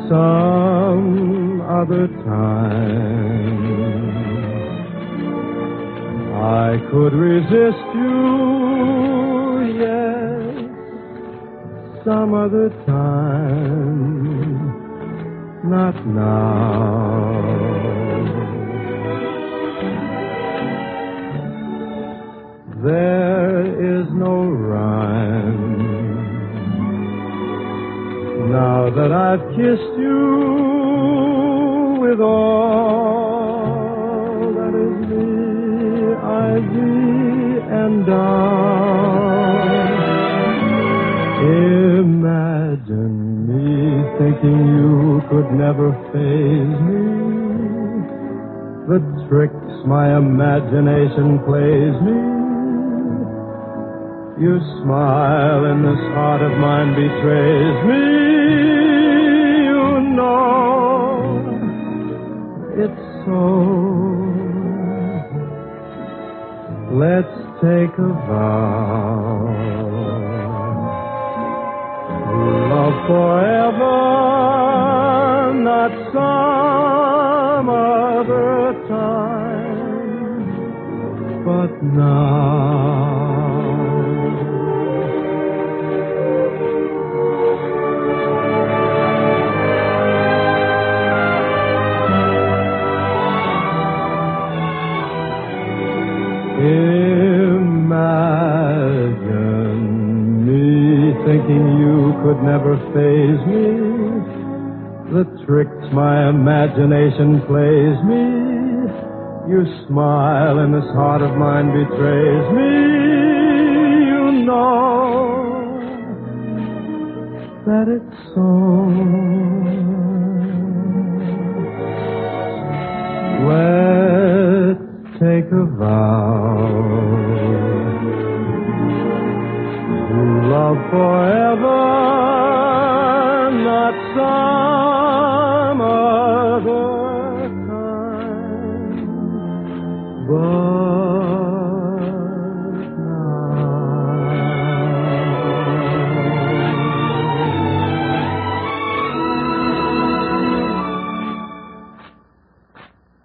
some other time I could resist you, yes, some other time, not now. There is no rhyme now that I've kissed you with all that is me, I, thee, and I. Imagine me thinking you could never faze me. The tricks my imagination plays me. Your smile in this heart of mine betrays me. You know it's so. Let's take a vow. Love forever, not some other time, but now. Imagine me thinking you could never faze me. The tricks my imagination plays me. Your smile in this heart of mine betrays me. You know that it's so. Let's take a vow. Love forever, not some